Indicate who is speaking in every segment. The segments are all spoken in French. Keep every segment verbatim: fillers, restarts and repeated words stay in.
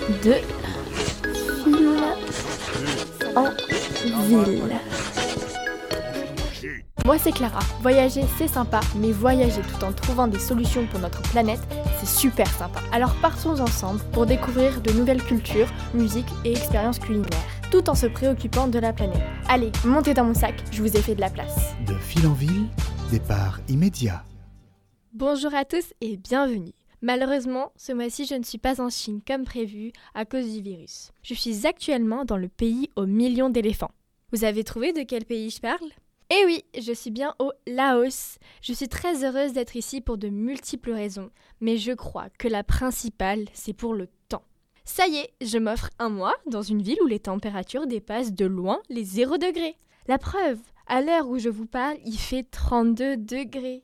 Speaker 1: de fil en ville. Moi c'est Clara. Voyager c'est sympa, mais voyager tout en trouvant des solutions pour notre planète, c'est super sympa. Alors partons ensemble pour découvrir de nouvelles cultures, musiques et expériences culinaires, tout en se préoccupant de la planète. Allez, montez dans mon sac, je vous ai fait de la place.
Speaker 2: De fil en ville, départ immédiat.
Speaker 1: Bonjour à tous et bienvenue. Malheureusement, ce mois-ci, je ne suis pas en Chine comme prévu à cause du virus. Je suis actuellement dans le pays aux millions d'éléphants. Vous avez trouvé de quel pays je parle ? Eh oui, je suis bien au Laos. Je suis très heureuse d'être ici pour de multiples raisons, mais je crois que la principale, c'est pour le temps. Ça y est, je m'offre un mois dans une ville où les températures dépassent de loin les zéro degrés. La preuve, à l'heure où je vous parle, il fait trente-deux degrés.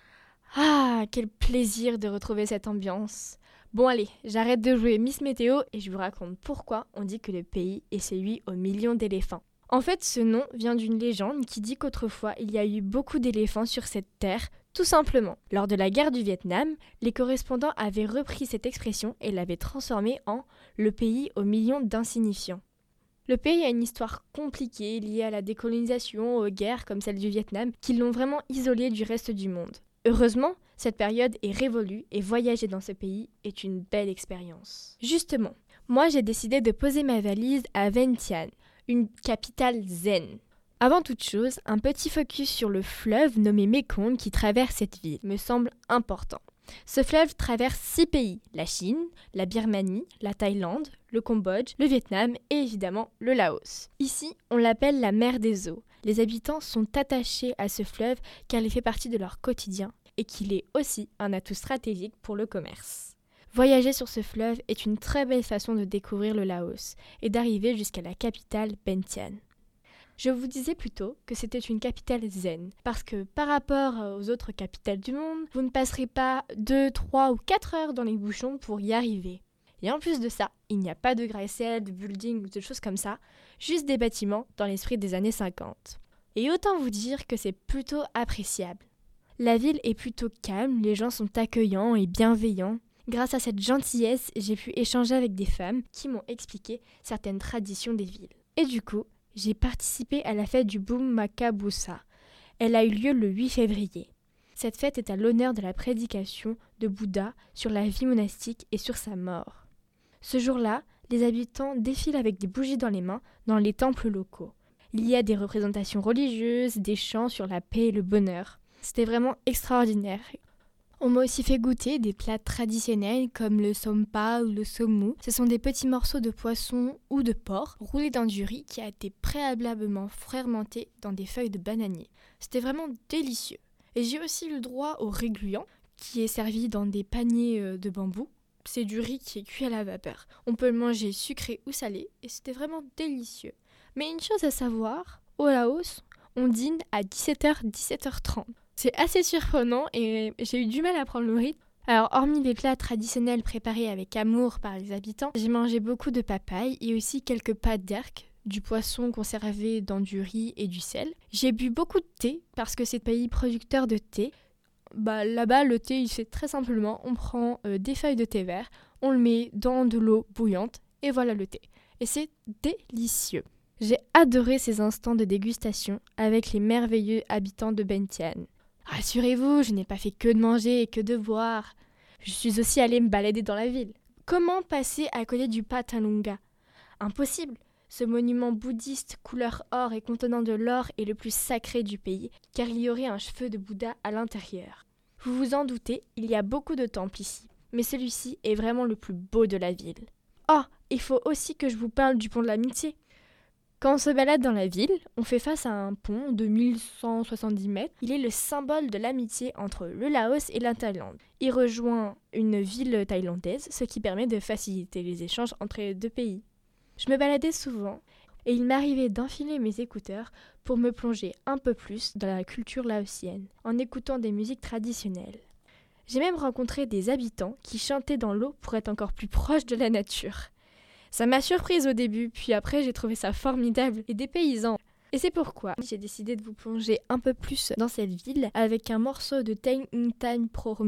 Speaker 1: Ah, quel plaisir de retrouver cette ambiance. Bon allez, j'arrête de jouer Miss Météo et je vous raconte pourquoi on dit que le pays est celui aux millions d'éléphants. En fait, ce nom vient d'une légende qui dit qu'autrefois, il y a eu beaucoup d'éléphants sur cette terre, tout simplement. Lors de la guerre du Vietnam, les correspondants avaient repris cette expression et l'avaient transformée en « le pays aux millions d'insignifiants ». Le pays a une histoire compliquée liée à la décolonisation, aux guerres comme celle du Vietnam, qui l'ont vraiment isolé du reste du monde. Heureusement, cette période est révolue et voyager dans ce pays est une belle expérience. Justement, moi j'ai décidé de poser ma valise à Vientiane, une capitale zen. Avant toute chose, un petit focus sur le fleuve nommé Mékong qui traverse cette ville me semble important. Ce fleuve traverse six pays, la Chine, la Birmanie, la Thaïlande, le Cambodge, le Vietnam et évidemment le Laos. Ici, on l'appelle la mer des eaux. Les habitants sont attachés à ce fleuve car il fait partie de leur quotidien et qu'il est aussi un atout stratégique pour le commerce. Voyager sur ce fleuve est une très belle façon de découvrir le Laos et d'arriver jusqu'à la capitale Vientiane. Je vous disais plutôt que c'était une capitale zen, parce que par rapport aux autres capitales du monde, vous ne passerez pas deux, trois ou quatre heures dans les bouchons pour y arriver. Et en plus de ça, il n'y a pas de gratte-ciel, de building ou de choses comme ça, juste des bâtiments dans l'esprit des années cinquante. Et autant vous dire que c'est plutôt appréciable. La ville est plutôt calme, les gens sont accueillants et bienveillants. Grâce à cette gentillesse, j'ai pu échanger avec des femmes qui m'ont expliqué certaines traditions des villes. Et du coup, j'ai participé à la fête du Bumakabusa. Elle a eu lieu le huit février. Cette fête est à l'honneur de la prédication de Bouddha sur la vie monastique et sur sa mort. Ce jour-là, les habitants défilent avec des bougies dans les mains dans les temples locaux. Il y a des représentations religieuses, des chants sur la paix et le bonheur. C'était vraiment extraordinaire. On m'a aussi fait goûter des plats traditionnels comme le sompa ou le somu. Ce sont des petits morceaux de poisson ou de porc roulés dans du riz qui a été préalablement fermenté dans des feuilles de bananier. C'était vraiment délicieux. Et j'ai aussi eu le droit au riz gluant qui est servi dans des paniers de bambou. C'est du riz qui est cuit à la vapeur. On peut le manger sucré ou salé et c'était vraiment délicieux. Mais une chose à savoir, au Laos, on dîne à dix-sept heures, dix-sept heures trente. C'est assez surprenant et j'ai eu du mal à prendre le rythme. Alors, hormis les plats traditionnels préparés avec amour par les habitants, j'ai mangé beaucoup de papaye et aussi quelques pâtes d'erk, du poisson conservé dans du riz et du sel. J'ai bu beaucoup de thé parce que c'est un pays producteur de thé. Bah, là-bas, le thé, il fait très simplement, on prend euh, des feuilles de thé vert, on le met dans de l'eau bouillante et voilà le thé. Et c'est délicieux. J'ai adoré ces instants de dégustation avec les merveilleux habitants de Vientiane. Rassurez-vous, je n'ai pas fait que de manger et que de boire. Je suis aussi allée me balader dans la ville. Comment passer à côté du Patalunga ? Impossible. Ce monument bouddhiste couleur or et contenant de l'or est le plus sacré du pays, car il y aurait un cheveu de Bouddha à l'intérieur. Vous vous en doutez, il y a beaucoup de temples ici, mais celui-ci est vraiment le plus beau de la ville. Oh, il faut aussi que je vous parle du pont de l'amitié. Quand on se balade dans la ville, on fait face à un pont de mille cent soixante-dix mètres. Il est le symbole de l'amitié entre le Laos et la Thaïlande. Il rejoint une ville thaïlandaise, ce qui permet de faciliter les échanges entre les deux pays. Je me baladais souvent et il m'arrivait d'enfiler mes écouteurs pour me plonger un peu plus dans la culture laotienne, en écoutant des musiques traditionnelles. J'ai même rencontré des habitants qui chantaient dans l'eau pour être encore plus proches de la nature. Ça m'a surprise au début, puis après j'ai trouvé ça formidable et dépaysant. Et c'est pourquoi j'ai décidé de vous plonger un peu plus dans cette ville avec un morceau de Teng Ng Tan Pro Mi.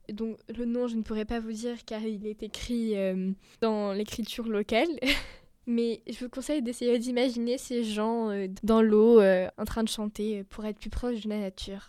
Speaker 1: Donc le nom, je ne pourrais pas vous dire car il est écrit euh, dans l'écriture locale. Mais je vous conseille d'essayer d'imaginer ces gens euh, dans l'eau euh, en train de chanter pour être plus proche de la nature.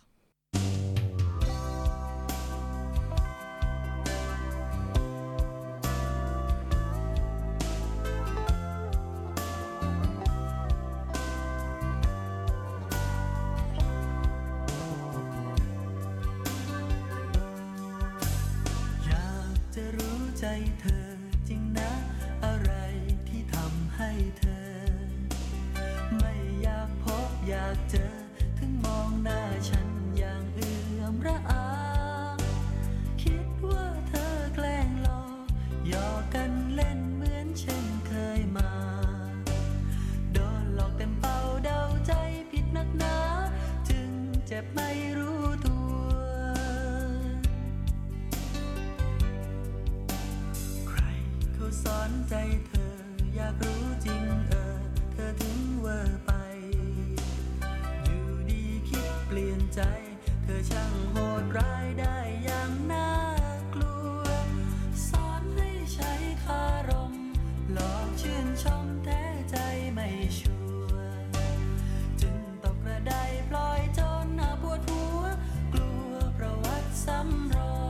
Speaker 3: ใจเธอจริงนะอะไรที่ทำให้เธอไม่อยากพบอยากเจอถึงมองหน้าฉันอย่างเอื้อมระอาคิดว่าเธอแกล้งหลอกหยอกกันเล่นเหมือนเช่นเคยมาโดนหลอกเต็มเป่าเดาใจผิดนักหนาจึงเจ็บไม่รู้ตัวสอนใจเธออยากรู้จริงเออเธอถึงเวอร์ไปอยู่ดีคิดเปลี่ยนใจเธอช่างโหดร้ายได้อย่างน่ากลัวสอนให้ใช้คารมหลอกชื่นชมแท้ใจไม่ชัวร์จึงตกกระไดปล่อยจนหน้าปวดหัวกลัวประวัติซ้ำรอย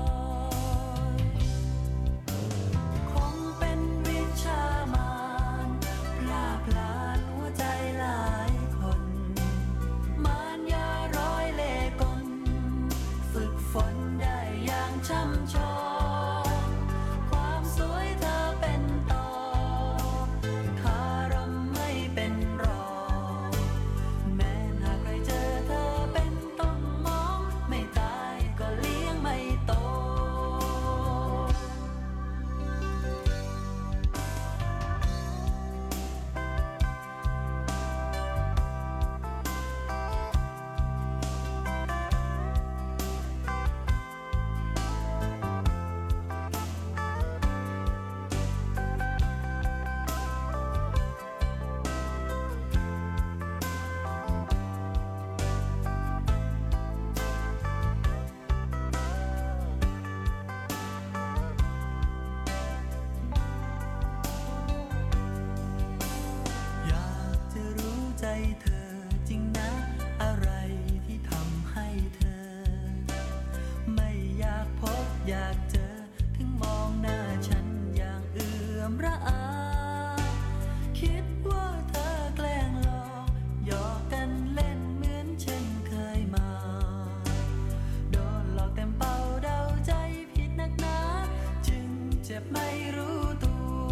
Speaker 3: เธอจริงนะอะไรที่ทำให้เธอไม่อยากพบอยากเจอถึงมองหน้าฉันอย่างเอื้อมระอาคิดว่าเธอแกล้งหลอกหยอกกันเล่นเหมือนเช่นเคยมาโดนหลอกเต็มเป่าเดาใจผิดนักหนาจึงเจ็บไม่รู้ตัว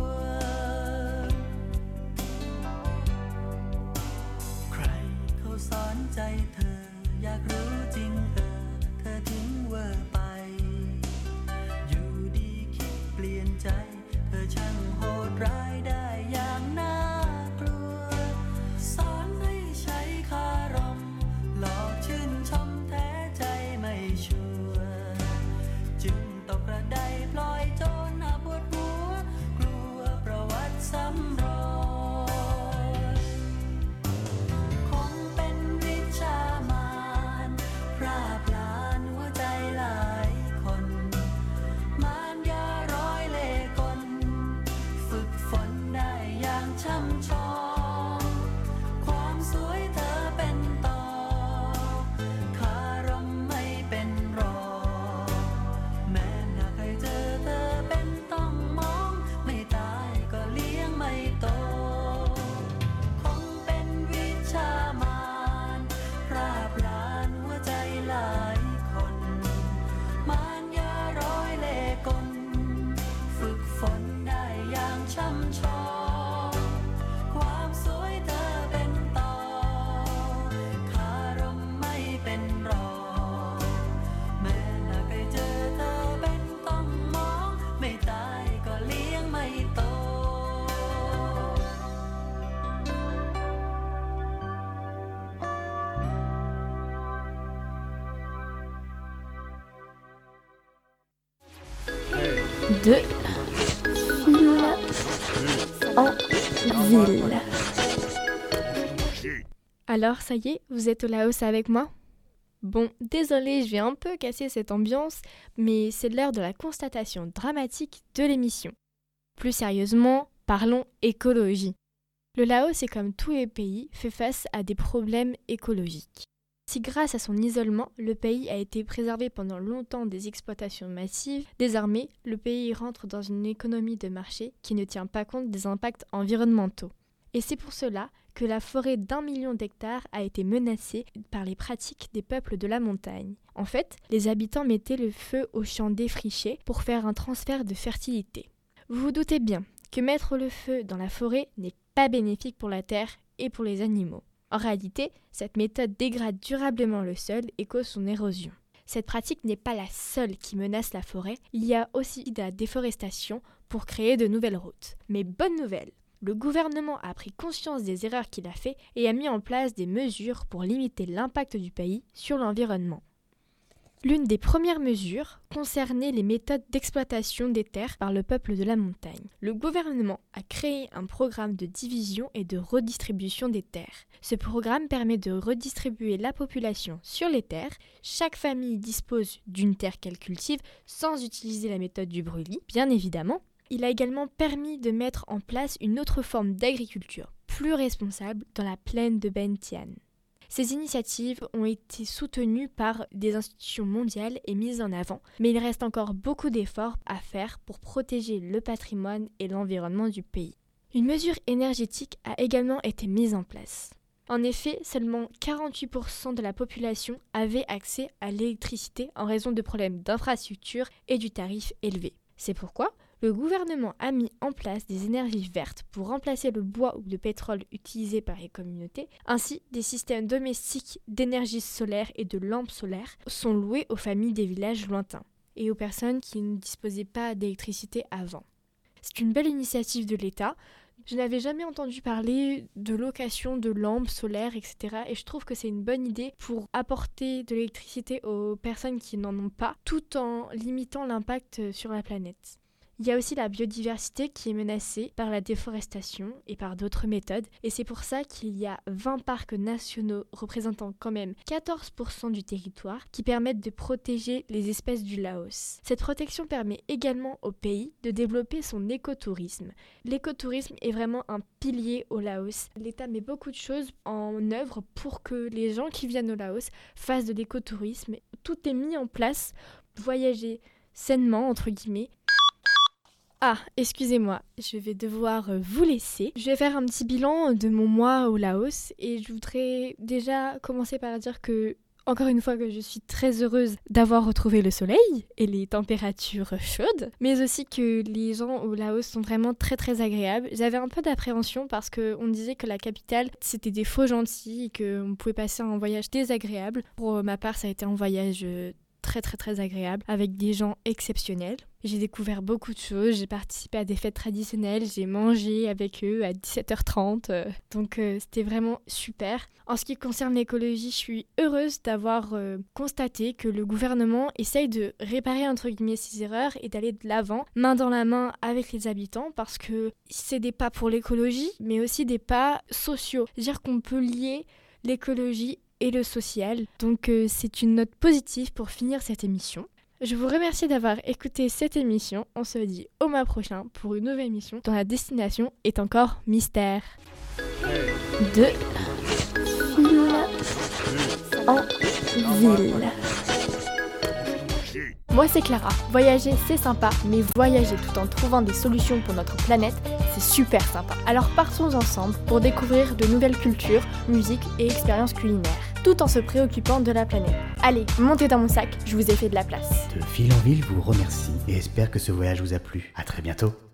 Speaker 3: สอนใจเธออยากรู้จริงเออเธอถึงเวอร์ไปอยู่ดีคิดเปลี่ยนใจเธอช่างโหดร้ายได้อย่างน่ากลัวสอนให้ใช้คารมหลอกชื่นชมแท้ใจไม่ชัวร์จึงตกกระไดปล่อยจนหน้าปวดหัวกลัวประวัติซ้ำรอย
Speaker 1: De fil en ville. Alors, ça y est, vous êtes au Laos avec moi ? Bon, désolé, je vais un peu casser cette ambiance, mais c'est l'heure de la constatation dramatique de l'émission. Plus sérieusement, parlons écologie. Le Laos, est comme tous les pays, fait face à des problèmes écologiques. Si grâce à son isolement, le pays a été préservé pendant longtemps des exploitations massives, désormais, le pays rentre dans une économie de marché qui ne tient pas compte des impacts environnementaux. Et c'est pour cela que la forêt d'un million d'hectares a été menacée par les pratiques des peuples de la montagne. En fait, les habitants mettaient le feu aux champs défrichés pour faire un transfert de fertilité. Vous vous doutez bien que mettre le feu dans la forêt n'est pas bénéfique pour la terre et pour les animaux. En réalité, cette méthode dégrade durablement le sol et cause son érosion. Cette pratique n'est pas la seule qui menace la forêt, il y a aussi de la déforestation pour créer de nouvelles routes. Mais bonne nouvelle, le gouvernement a pris conscience des erreurs qu'il a faites et a mis en place des mesures pour limiter l'impact du pays sur l'environnement. L'une des premières mesures concernait les méthodes d'exploitation des terres par le peuple de la montagne. Le gouvernement a créé un programme de division et de redistribution des terres. Ce programme permet de redistribuer la population sur les terres. Chaque famille dispose d'une terre qu'elle cultive sans utiliser la méthode du brûlis, bien évidemment. Il a également permis de mettre en place une autre forme d'agriculture, plus responsable, dans la plaine de Ben Tian. Ces initiatives ont été soutenues par des institutions mondiales et mises en avant, mais il reste encore beaucoup d'efforts à faire pour protéger le patrimoine et l'environnement du pays. Une mesure énergétique a également été mise en place. En effet, seulement quarante-huit pour cent de la population avait accès à l'électricité en raison de problèmes d'infrastructure et du tarif élevé. C'est pourquoi le gouvernement a mis en place des énergies vertes pour remplacer le bois ou le pétrole utilisé par les communautés. Ainsi, des systèmes domestiques d'énergie solaire et de lampes solaires sont loués aux familles des villages lointains et aux personnes qui ne disposaient pas d'électricité avant. C'est une belle initiative de l'État. Je n'avais jamais entendu parler de location de lampes solaires, et cetera. Et je trouve que c'est une bonne idée pour apporter de l'électricité aux personnes qui n'en ont pas, tout en limitant l'impact sur la planète. Il y a aussi la biodiversité qui est menacée par la déforestation et par d'autres méthodes, et c'est pour ça qu'il y a vingt parcs nationaux représentant quand même quatorze pour cent du territoire qui permettent de protéger les espèces du Laos. Cette protection permet également au pays de développer son écotourisme. L'écotourisme est vraiment un pilier au Laos. L'État met beaucoup de choses en œuvre pour que les gens qui viennent au Laos fassent de l'écotourisme. Tout est mis en place pour voyager sainement, entre guillemets. Ah, excusez-moi, je vais devoir vous laisser. Je vais faire un petit bilan de mon mois au Laos et je voudrais déjà commencer par dire que, encore une fois, que je suis très heureuse d'avoir retrouvé le soleil et les températures chaudes, mais aussi que les gens au Laos sont vraiment très très agréables. J'avais un peu d'appréhension parce qu'on disait que la capitale, c'était des faux gentils et qu'on pouvait passer un voyage désagréable. Pour ma part, ça a été un voyage très très très agréable avec des gens exceptionnels. J'ai découvert beaucoup de choses, j'ai participé à des fêtes traditionnelles, j'ai mangé avec eux à dix-sept heures trente, euh, donc euh, c'était vraiment super. En ce qui concerne l'écologie, je suis heureuse d'avoir euh, constaté que le gouvernement essaye de réparer entre guillemets ses erreurs et d'aller de l'avant, main dans la main avec les habitants, parce que c'est des pas pour l'écologie, mais aussi des pas sociaux. C'est-à-dire qu'on peut lier l'écologie et le social, donc euh, c'est une note positive pour finir cette émission. Je vous remercie d'avoir écouté cette émission. On se dit au mois prochain pour une nouvelle émission dont la destination est encore mystère. De fil en ville. Moi c'est Clara. Voyager c'est sympa, mais voyager tout en trouvant des solutions pour notre planète, c'est super sympa. Alors partons ensemble pour découvrir de nouvelles cultures, musiques et expériences culinaires, tout en se préoccupant de la planète. Allez, montez dans mon sac, je vous ai fait de la place.
Speaker 2: De Fil en Ville vous remercie et espère que ce voyage vous a plu. À très bientôt.